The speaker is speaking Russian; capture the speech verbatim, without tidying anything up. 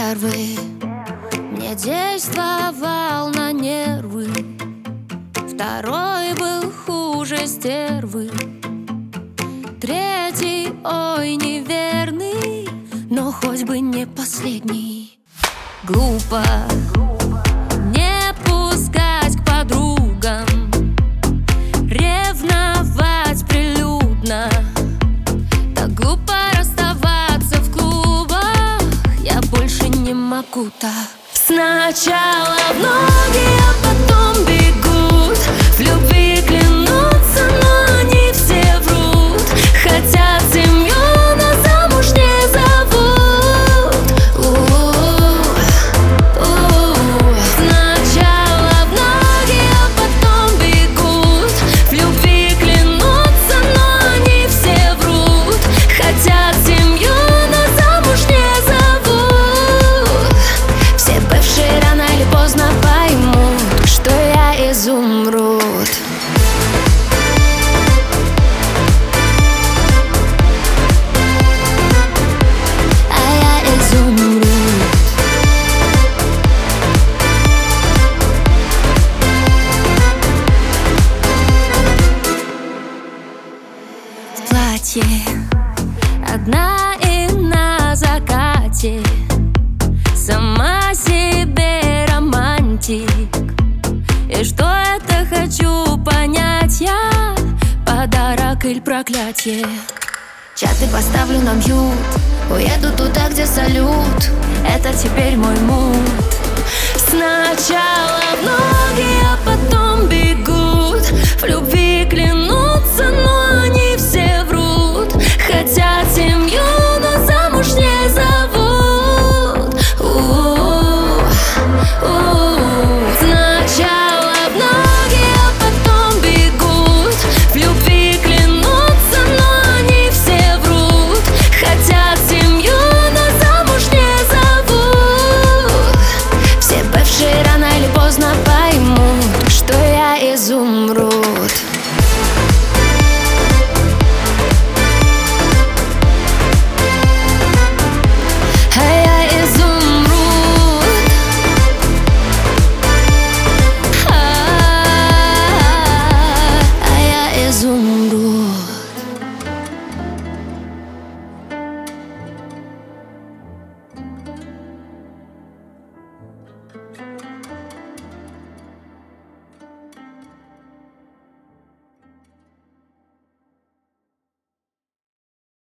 Первый мне действовал на нервы, второй был хуже стервы, третий, ой, неверный, но хоть бы не последний. Глупо не пускать к подругам, ревновать прилюдно. Так глупо расставаться в клубах, я больше не могу так. Сначала в ноги, а потом бегут, в любви клянутся, но они все врут. Хотят семью, но замуж не зовут. У-у-у. Сначала в ноги, а потом бегут, в любви клянутся, но они все врут. Хотят семью, но замуж не зовут. Все бывшие рано или поздно поймут, что я изумруд. Платье одна и на закате, сама себе романтик. И что это, хочу понять я, подарок или проклятие? Чаты поставлю на мьют, уеду туда, где салют. Это теперь мой мут. Сначала в ноги, а потом бегут, в любви клянутся, но они все врут. Хотят семью, но замуж не зовут. У-у-у. У-у-у. Сначала в ноги, а потом бегут, в любви клянутся, но они все врут. Хотят семью, но замуж не зовут. Все бывшие рано или поздно поймут, что я изумруд.